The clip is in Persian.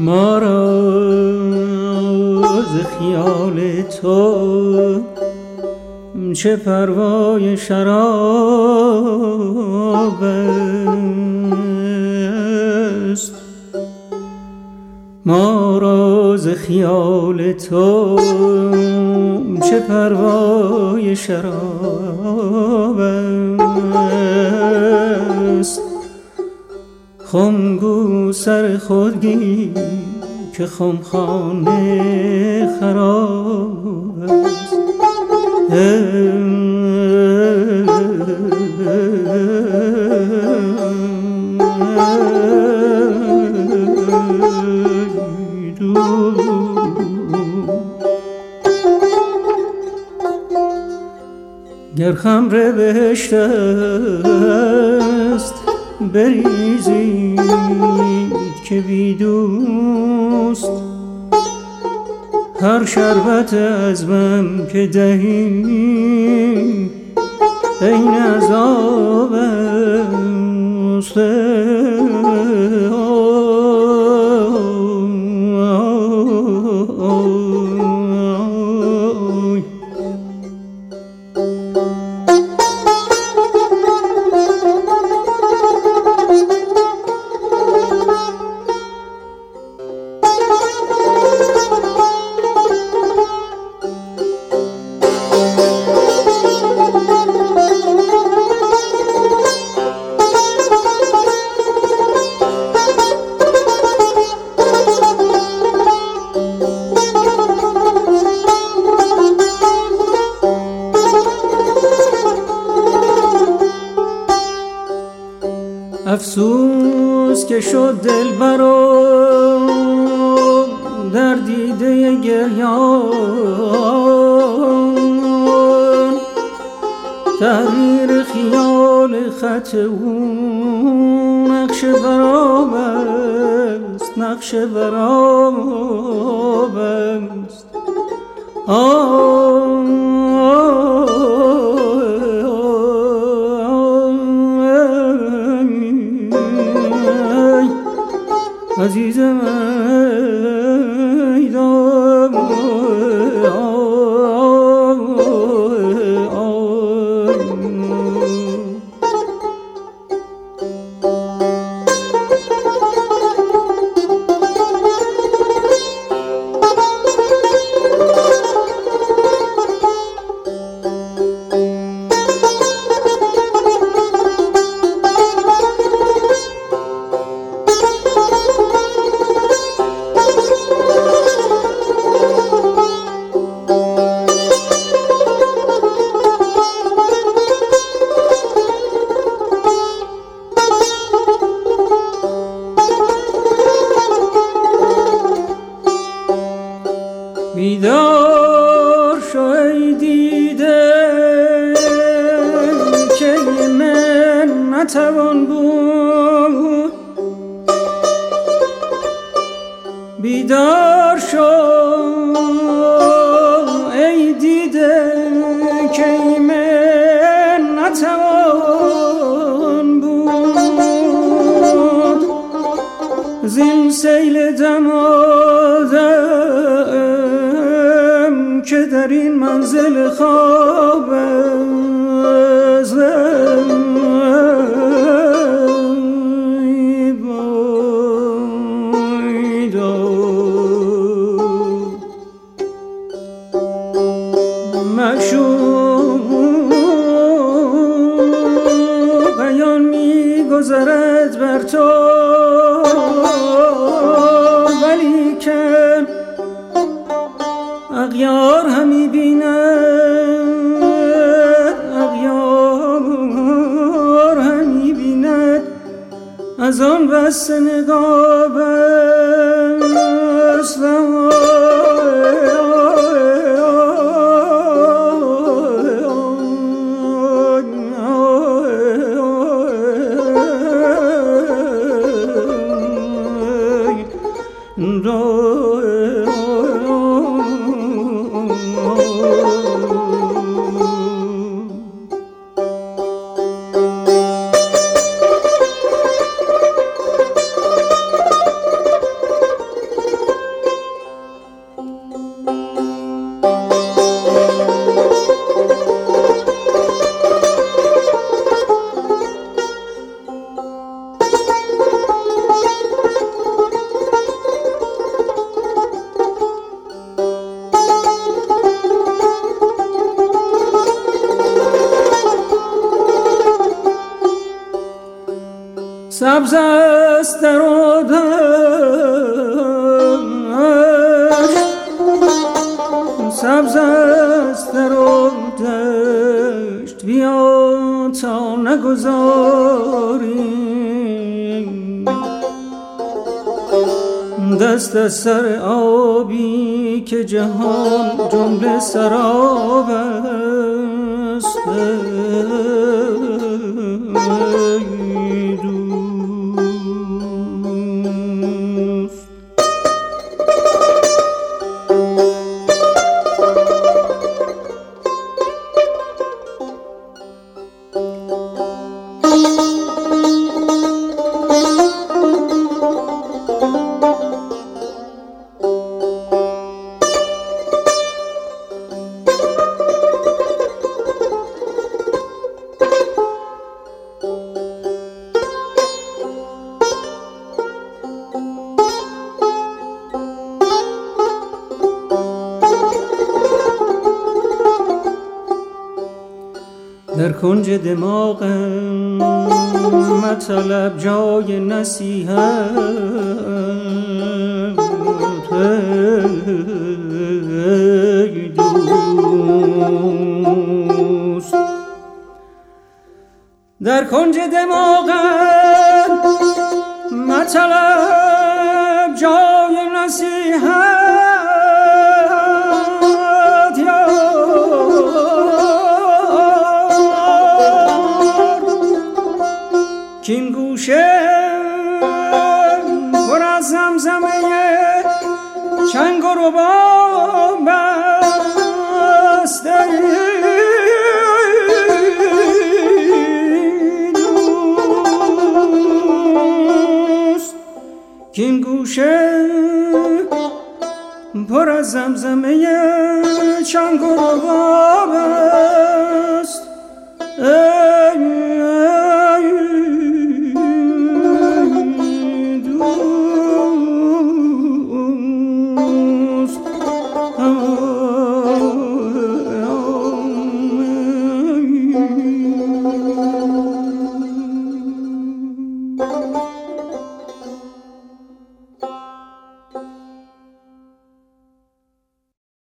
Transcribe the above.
ما را ز خیال تو چه پروای شراب است، ما را ز خیال تو چه پروای شراب است. خمگو سر خود گیر که خمخانه خراب است. گر خمر بهشت است بریزید که بی دوست، هر شربت عذبم که دهی این عذاب است. افسوس که شد دلبرم در دیده گریان، تحریر خیال خط او نقش برام است، نقش برام است. عزیزم ایدام بیدار شو ای دیده که من نتوان بود، بیدار شو ای دیده که من نتوان بود. زین سیل دمادم که در این منزل خواب است، معشوق بیان می گذرد بر تو، ولی که اغیار همی بیند، اغیار همی بیند از آن بس نقاب است. نگذاری دست از سر آبی که جهان جمله سراب است ای دوست. در کنج دماغم مطلب جای نصیحت ای دوست. در کنج دماغم مطلب جای نصیحت کین گوشه پر از زمزمه چنگ و رباب است ای دوست. کین گوشه پر از زمزمه چنگ و رباب